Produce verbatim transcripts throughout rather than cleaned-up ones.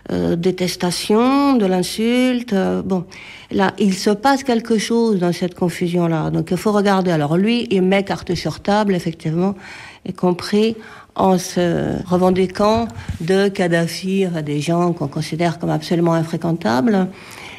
euh, détestation, de l'insulte. Euh, bon, là, il se passe quelque chose dans cette confusion-là. Donc, il faut regarder. Alors, lui, il met carte sur table, effectivement, y compris en se revendiquant de Kadhafi, des gens qu'on considère comme absolument infréquentables.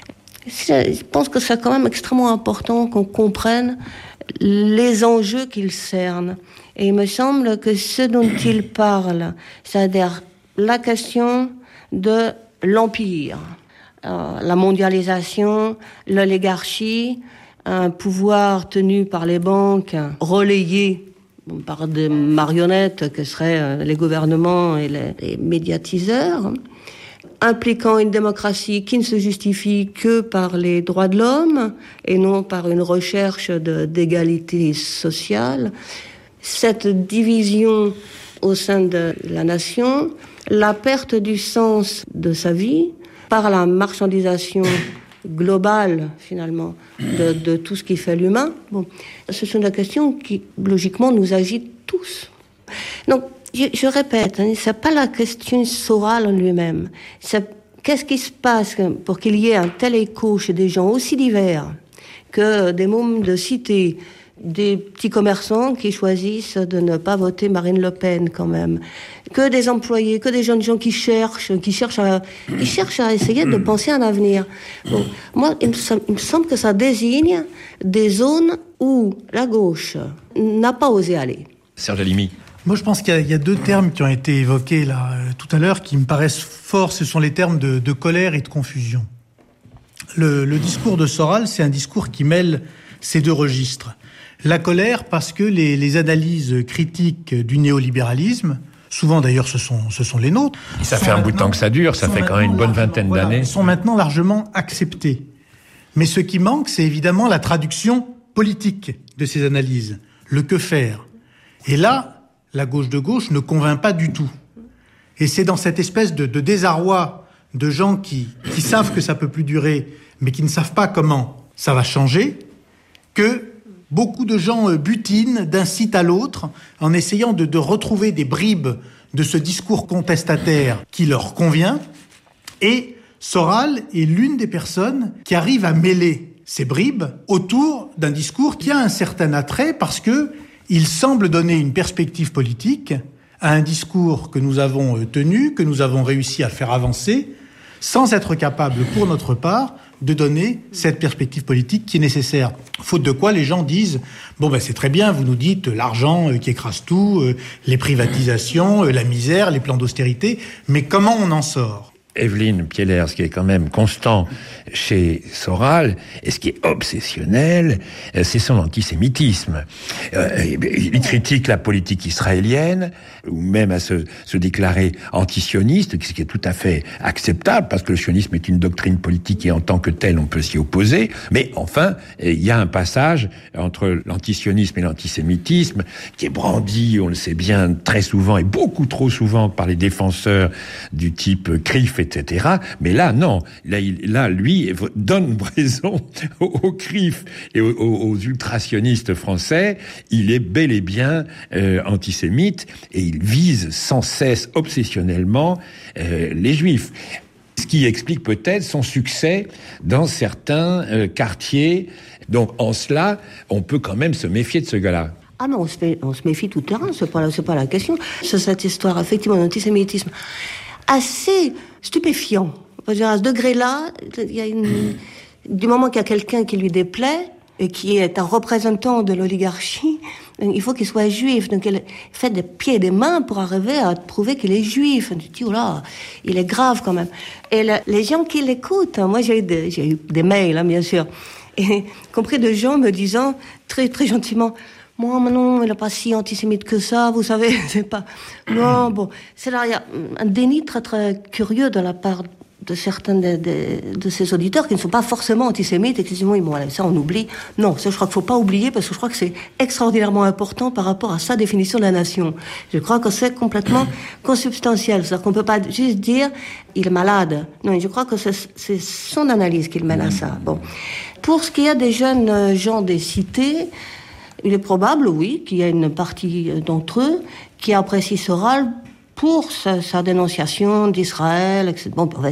Je pense que c'est quand même extrêmement important qu'on comprenne les enjeux qu'il cerne. Et il me semble que ce dont il parle, c'est-à-dire la question de l'empire, euh, la mondialisation, l'oligarchie, un pouvoir tenu par les banques, relayé par des marionnettes que seraient les gouvernements et les, les médiatiseurs, impliquant une démocratie qui ne se justifie que par les droits de l'homme et non par une recherche de, d'égalité sociale. Cette division au sein de la nation, la perte du sens de sa vie par la marchandisation globale, finalement, de, de tout ce qui fait l'humain. Bon, ce sont des questions qui, logiquement, nous agitent tous. Donc, je, je répète, hein, c'est pas la question Soral en lui-même. C'est qu'est-ce qui se passe pour qu'il y ait un tel écho chez des gens aussi divers que des mômes de cité, des petits commerçants qui choisissent de ne pas voter Marine Le Pen quand même, que des employés, que des jeunes gens qui cherchent, qui cherchent à, qui cherchent à essayer de penser un avenir. Bon, moi, il me, il me semble que ça désigne des zones où la gauche n'a pas osé aller. Serge Halimi. Moi, je pense qu'il y a, il y a deux termes qui ont été évoqués là euh, tout à l'heure qui me paraissent forts. Ce sont les termes de, de colère et de confusion. Le, le discours de Soral, c'est un discours qui mêle ces deux registres. La colère parce que les, les analyses critiques du néolibéralisme, souvent d'ailleurs ce sont, ce sont les nôtres. Et ça fait un bout de temps que ça dure, ça fait quand même une bonne vingtaine voilà, d'années. Sont maintenant largement acceptées. Mais ce qui manque, c'est évidemment la traduction politique de ces analyses. Le que faire. Et là, la gauche de gauche ne convainc pas du tout. Et c'est dans cette espèce de, de désarroi de gens qui, qui savent que ça peut plus durer, mais qui ne savent pas comment ça va changer, que beaucoup de gens butinent d'un site à l'autre en essayant de, de retrouver des bribes de ce discours contestataire qui leur convient. Et Soral est l'une des personnes qui arrive à mêler ces bribes autour d'un discours qui a un certain attrait parce que il semble donner une perspective politique à un discours que nous avons tenu, que nous avons réussi à faire avancer, sans être capable, pour notre part, de donner cette perspective politique qui est nécessaire. Faute de quoi, les gens disent « Bon, ben c'est très bien, vous nous dites l'argent qui écrase tout, les privatisations, la misère, les plans d'austérité, mais comment on en sort ?» Evelyne Piellers, ce qui est quand même constant chez Soral, et ce qui est obsessionnel, c'est son antisémitisme. Euh, il critique la politique israélienne, ou même à se, se déclarer antisioniste, ce qui est tout à fait acceptable, parce que le sionisme est une doctrine politique et en tant que telle, on peut s'y opposer. Mais enfin, il y a un passage entre l'antisionisme et l'antisémitisme, qui est brandi, on le sait bien, très souvent, et beaucoup trop souvent par les défenseurs du type Crif, et cetera. Mais là, non. Là, il, là lui, donne raison aux, aux Crif et aux, aux ultrasionistes français. Il est bel et bien euh, antisémite et il vise sans cesse, obsessionnellement, euh, les Juifs. Ce qui explique peut-être son succès dans certains euh, quartiers. Donc, en cela, on peut quand même se méfier de ce gars-là. Ah non, on se, met, on se méfie tout terrain, c'est pas, c'est pas la question. C'est cette histoire, effectivement, d'antisémitisme assez stupéfiant. Je veux dire, à ce degré-là, il y a une, du moment qu'il y a quelqu'un qui lui déplaît, et qui est un représentant de l'oligarchie, il faut qu'il soit juif. Donc, il fait des pieds et des mains pour arriver à prouver qu'il est juif. Tu dis, oh là, il est grave quand même. Et le, les gens qui l'écoutent, moi j'ai eu des, j'ai eu des mails, hein, bien sûr, et compris de gens me disant très, très gentiment, moi, mais non, il n'est pas si antisémite que ça, vous savez, c'est pas... Non, bon, c'est là, il y a un déni très, très curieux de la part de certains de, de, de ces auditeurs qui ne sont pas forcément antisémites et qui disent, oui, bon, ça, on oublie. Non, ça, je crois qu'il ne faut pas oublier parce que je crois que c'est extraordinairement important par rapport à sa définition de la nation. Je crois que c'est complètement consubstantiel. C'est-à-dire qu'on ne peut pas juste dire, il est malade. Non, je crois que c'est, c'est son analyse qui le mène à ça. Bon. Pour ce qui est des jeunes gens des cités, il est probable, oui, qu'il y a une partie d'entre eux qui apprécie Soral pour sa, sa dénonciation d'Israël, et cetera. Bon,